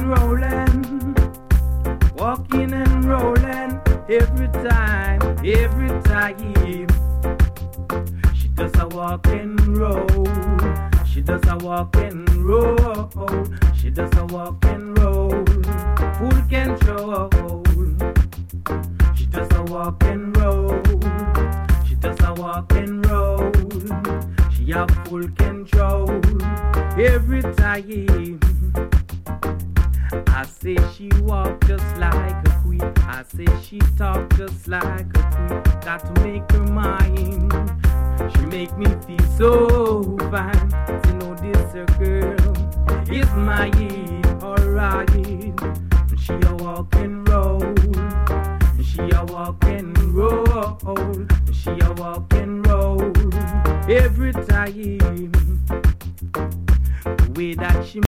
rolling, walking and rolling every time. She does a walk and roll. She does a walk and roll. She does a walk and roll. Full control. She does a walk and roll. She does a walk and roll. She have full control every time. I say she walk just like a queen. I say she talk just like a queen. Got to make her mine. She make me feel so fine. You know this girl is mine, alright. She a walk and roll. She a walk and roll. She a walk and roll every time. The way that she